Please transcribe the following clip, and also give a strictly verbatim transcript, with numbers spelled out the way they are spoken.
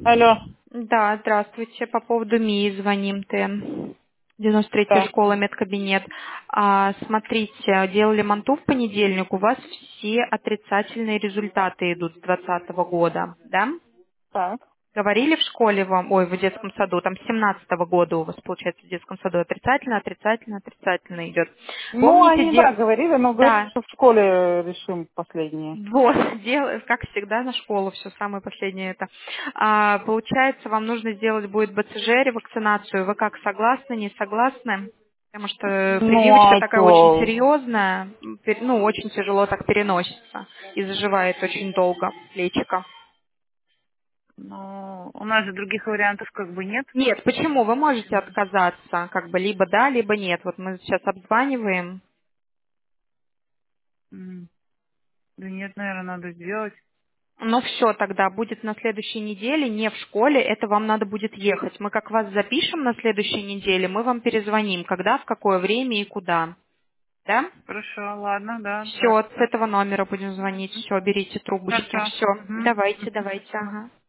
Алло, Да, здравствуйте. По поводу МИИ звоним, ТН. девяносто третья да, школа, медкабинет. А, смотрите, делали манту в понедельник, у вас все отрицательные результаты идут с двадцатого года, да? так. Говорили в школе вам, ой, в детском саду, там с семнадцатого года у вас, получается, в детском саду отрицательно, отрицательно, отрицательно идет. Ну, Помните, они, да, де... говорили, но говорят, да, что в школе решим последнее. вот, дело, как всегда, на школу, все самое последнее это. А, получается, вам нужно сделать будет БЦЖ, ревакцинацию. Вы как, согласны, не согласны? Потому что Ну, прививочка а такая очень что? серьезная, пер- ну, очень тяжело так переносится и заживает очень долго плечико. Ну, у нас же других вариантов как бы нет. Нет, почему? Вы можете отказаться, как бы либо да, либо нет. Вот мы сейчас обзваниваем. М, Да нет, наверное, надо сделать. Но все тогда будет на следующей неделе, не в школе, это вам надо будет ехать. Мы как вас запишем на следующей неделе, мы вам перезвоним, когда, в какое время и куда. Да? Хорошо, ладно, да, Все, да. с этого номера будем звонить. Все, берите трубочки. Хорошо. Все, Угу. давайте, давайте, ага.